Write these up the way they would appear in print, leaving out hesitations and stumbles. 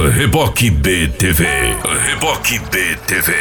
Reboque BTV. Reboque BTV.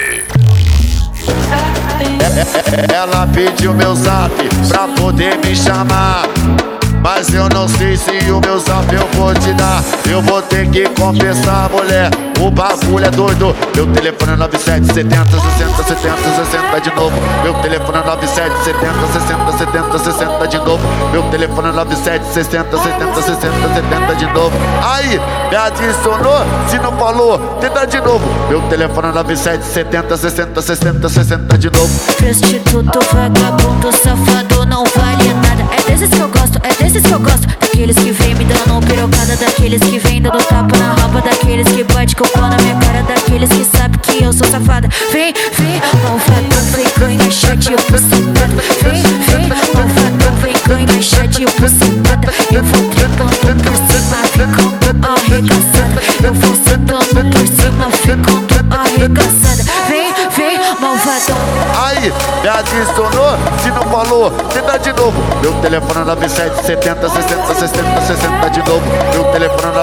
Ela pediu meu zap pra poder me chamar, mas eu não sei se o meu zap eu vou te dar. Eu vou ter que confessar, mulher, o bagulho é doido. Meu telefone é 9770 60 70 60 de novo. Meu telefone é 9770 60 70 60 de novo. Meu telefone é 9760 70 60 70 de novo. Aí, me adicionou, se não falou, tenta de novo. Meu telefone é 9770 60 60 60 de novo. Prostituto, vagabundo, safado, não vale nada. É desses que eu gosto, é desses que eu gosto. Daqueles que vem me dando pirocada, daqueles que vem dando tapa na raba, daqueles que bate com o pau na minha cara, daqueles que sabe que eu sou safada. Vem, vem, malvadão, vem ganha chat, eu vou sentada. Vem, vem, malvadão, vem ganha chat, eu vou sentada. Eu vou trepando por cima, ficando arregaçada. Eu vou sentando por cima, ficando arregaçada. Vem, vem, malvadão. Aí, me adicionou, se não falou, tenta de novo. Meu telefone é 9770 60 60 60 de novo. Meu telefone é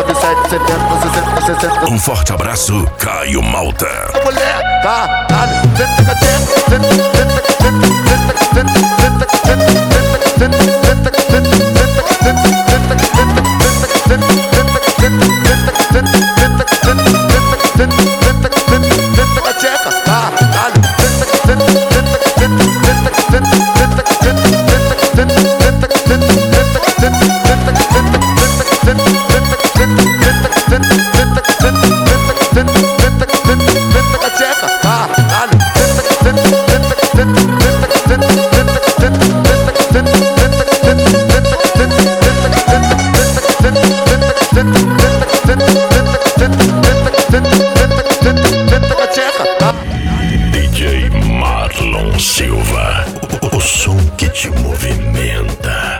9770 60 60. Um forte abraço, Caio Malta. Mulher, caralho, senta que senta, DJ Marlon Silva, o som que te movimenta.